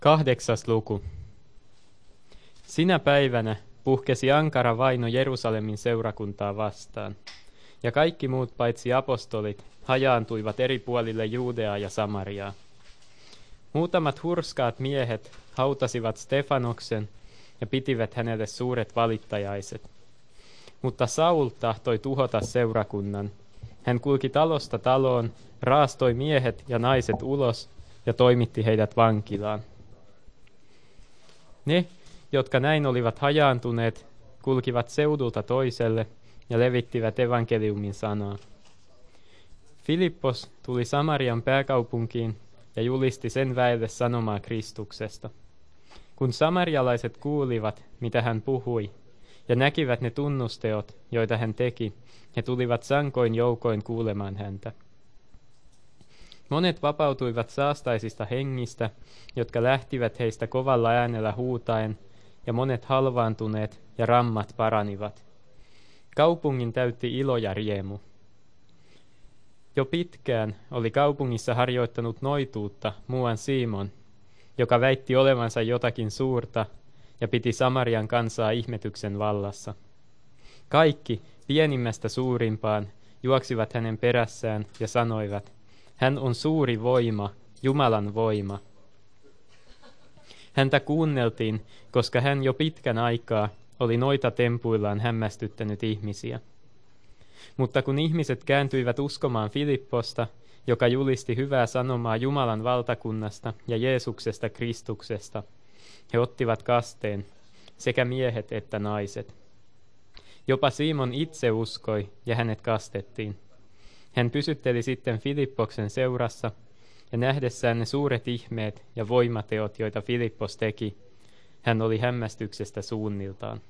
8. luku. Sinä päivänä puhkesi ankara vaino Jerusalemin seurakuntaa vastaan, ja kaikki muut paitsi apostolit hajaantuivat eri puolille Juudeaa ja Samariaa. Muutamat hurskaat miehet hautasivat Stefanoksen ja pitivät hänelle suuret valittajaiset. Mutta Saul tahtoi tuhota seurakunnan. Hän kulki talosta taloon, raastoi miehet ja naiset ulos ja toimitti heidät vankilaan. Ne, jotka näin olivat hajaantuneet, kulkivat seudulta toiselle ja levittivät evankeliumin sanaa. Filippos tuli Samarian pääkaupunkiin ja julisti sen väelle sanomaa Kristuksesta. Kun samarialaiset kuulivat, mitä hän puhui, ja näkivät ne tunnusteot, joita hän teki, he tulivat sankoin joukoin kuulemaan häntä. Monet vapautuivat saastaisista hengistä, jotka lähtivät heistä kovalla äänellä huutaen, ja monet halvaantuneet ja rammat paranivat. Kaupungin täytti ilo ja riemu. Jo pitkään oli kaupungissa harjoittanut noituutta muuan Simon, joka väitti olevansa jotakin suurta ja piti Samarian kansaa ihmetyksen vallassa. Kaikki, pienimmästä suurimpaan, juoksivat hänen perässään ja sanoivat, hän on suuri voima, Jumalan voima. Häntä kuunneltiin, koska hän jo pitkän aikaa oli noita tempuillaan hämmästyttänyt ihmisiä. Mutta kun ihmiset kääntyivät uskomaan Filipposta, joka julisti hyvää sanomaa Jumalan valtakunnasta ja Jeesuksesta Kristuksesta, he ottivat kasteen, sekä miehet että naiset. Jopa Simon itse uskoi ja hänet kastettiin. Hän pysytteli sitten Filippoksen seurassa, ja nähdessään ne suuret ihmeet ja voimateot, joita Filippos teki, hän oli hämmästyksestä suunniltaan.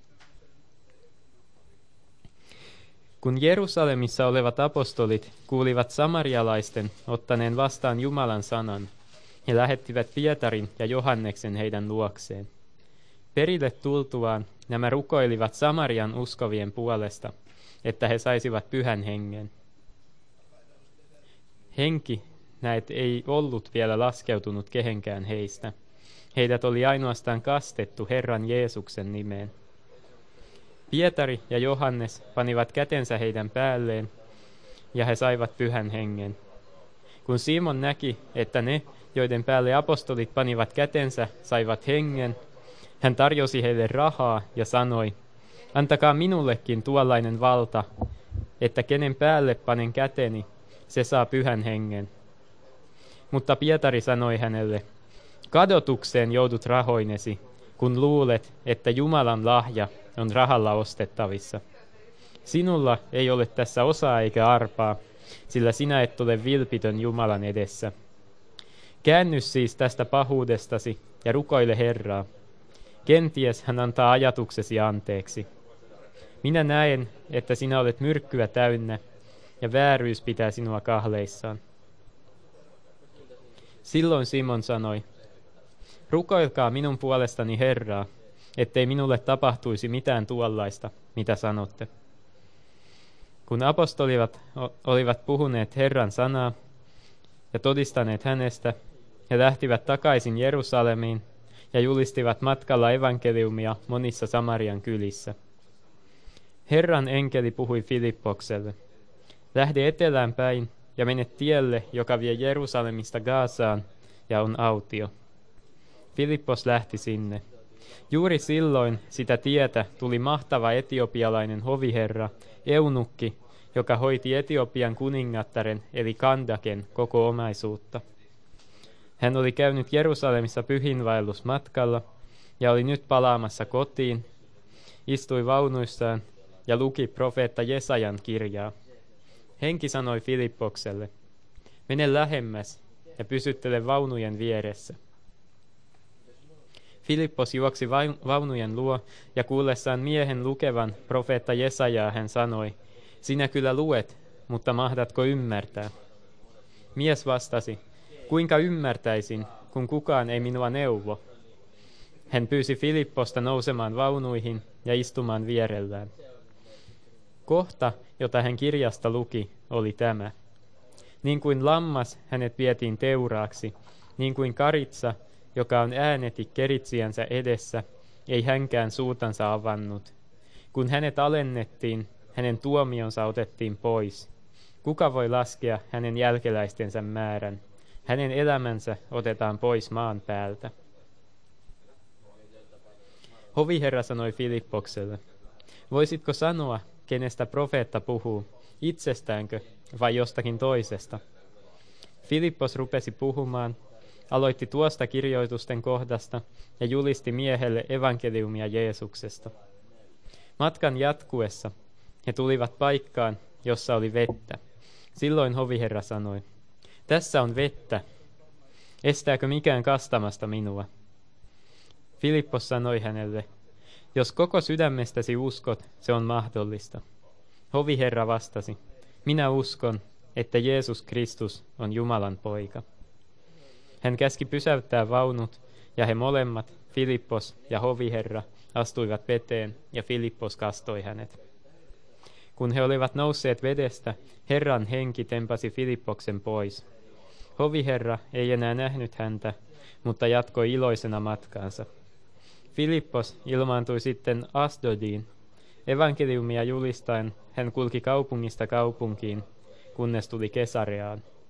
Kun Jerusalemissa olevat apostolit kuulivat samarialaisten ottaneen vastaan Jumalan sanan, he lähettivät Pietarin ja Johanneksen heidän luokseen. Perille tultuaan nämä rukoilivat Samarian uskovien puolesta, että he saisivat pyhän hengen. Henki, näet, ei ollut vielä laskeutunut kehenkään heistä. Heidät oli ainoastaan kastettu Herran Jeesuksen nimeen. Pietari ja Johannes panivat kätensä heidän päälleen, ja he saivat pyhän hengen. Kun Simon näki, että ne, joiden päälle apostolit panivat kätensä, saivat hengen, hän tarjosi heille rahaa ja sanoi, antakaa minullekin tuollainen valta, että kenen päälle panen käteni, se saa pyhän hengen. Mutta Pietari sanoi hänelle, kadotukseen joudut rahoinesi, kun luulet, että Jumalan lahja on rahalla ostettavissa. Sinulla ei ole tässä osaa eikä arpaa, sillä sinä et ole vilpitön Jumalan edessä. Käänny siis tästä pahuudestasi ja rukoile Herraa. Kenties hän antaa ajatuksesi anteeksi. Minä näen, että sinä olet myrkkyä täynnä, ja vääryys pitää sinua kahleissaan. Silloin Simon sanoi, rukoilkaa minun puolestani Herraa, ettei minulle tapahtuisi mitään tuollaista, mitä sanotte. Kun apostolit olivat puhuneet Herran sanaa ja todistaneet hänestä, he lähtivät takaisin Jerusalemiin ja julistivat matkalla evankeliumia monissa Samarian kylissä. Herran enkeli puhui Filippokselle, lähde etelään päin ja mene tielle, joka vie Jerusalemista Gazaan ja on autio. Filippos lähti sinne. Juuri silloin sitä tietä tuli mahtava etiopialainen hoviherra, eunukki, joka hoiti Etiopian kuningattaren eli Kandaken koko omaisuutta. Hän oli käynyt Jerusalemissa pyhinvaellusmatkalla ja oli nyt palaamassa kotiin, istui vaunuissaan ja luki profeetta Jesajan kirjaa. Henki sanoi Filippokselle, mene lähemmäs ja pysyttele vaunujen vieressä. Filippos juoksi vaunujen luo ja kuullessaan miehen lukevan profeetta Jesajaa hän sanoi, sinä kyllä luet, mutta mahdatko ymmärtää? Mies vastasi, kuinka ymmärtäisin, kun kukaan ei minua neuvo? Hän pyysi Filipposta nousemaan vaunuihin ja istumaan vierellään. Kohta, jota hän kirjasta luki, oli tämä. Niin kuin lammas hänet vietiin teuraaksi, niin kuin karitsa joka on ääneti keritsiänsä edessä, ei hänkään suutansa avannut. Kun hänet alennettiin, hänen tuomionsa otettiin pois. Kuka voi laskea hänen jälkeläistensä määrän? Hänen elämänsä otetaan pois maan päältä. Hoviherra sanoi Filippokselle, voisitko sanoa, kenestä profeetta puhuu, itsestäänkö vai jostakin toisesta? Filippos rupesi puhumaan, aloitti tuosta kirjoitusten kohdasta ja julisti miehelle evankeliumia Jeesuksesta. Matkan jatkuessa he tulivat paikkaan, jossa oli vettä. Silloin hoviherra sanoi, tässä on vettä. Estääkö mikään kastamasta minua? Filippos sanoi hänelle, jos koko sydämestäsi uskot, se on mahdollista. Hoviherra vastasi, minä uskon, että Jeesus Kristus on Jumalan poika. Hän käski pysäyttää vaunut, ja he molemmat, Filippos ja hoviherra, astuivat veteen, ja Filippos kastoi hänet. Kun he olivat nousseet vedestä, Herran henki tempasi Filippoksen pois. Hoviherra ei enää nähnyt häntä, mutta jatkoi iloisena matkaansa. Filippos ilmaantui sitten Asdodiin. Evankeliumia julistaen hän kulki kaupungista kaupunkiin, kunnes tuli Kesareaan.